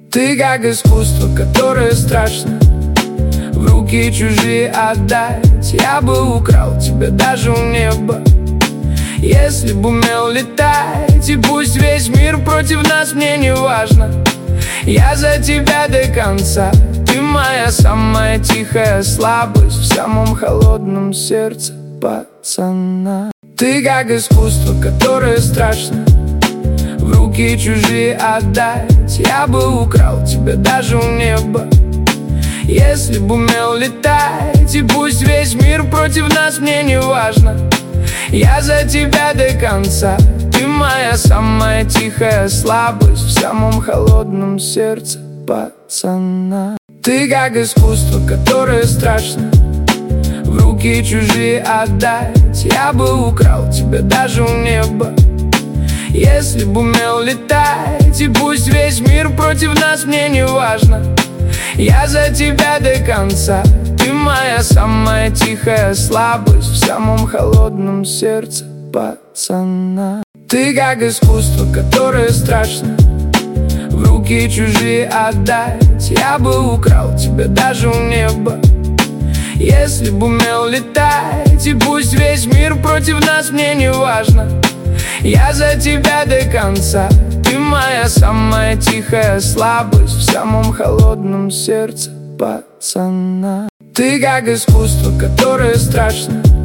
Ты как искусство, которое страшно в руки чужие отдать. Я бы украл тебя даже у неба, если бы умел летать. И пусть весь мир против нас, мне не важно, я за тебя до конца. Ты моя самая тихая слабость в самом холодном сердце пацана. Ты как искусство, которое страшно в руки чужие отдать. Я бы украл тебя даже у неба, если бы умел летать. И пусть весь мир против нас, мне не важно, я за тебя до конца. Ты моя самая тихая слабость в самом холодном сердце пацана. Ты как искусство, которое страшно в руки чужие отдать. Я бы украл тебя даже у неба, если бы умел летать. И пусть весь мир против нас, мне не важно, я за тебя до конца. Ты моя самая тихая слабость в самом холодном сердце пацана. Ты как искусство, которое страшно в руки чужие отдать. Я бы украл тебя даже у неба, если бы умел летать. И пусть весь мир против нас, мне не важно, я за тебя до конца. Ты моя самая тихая слабость в самом холодном сердце пацана. Ты как искусство, которое страшно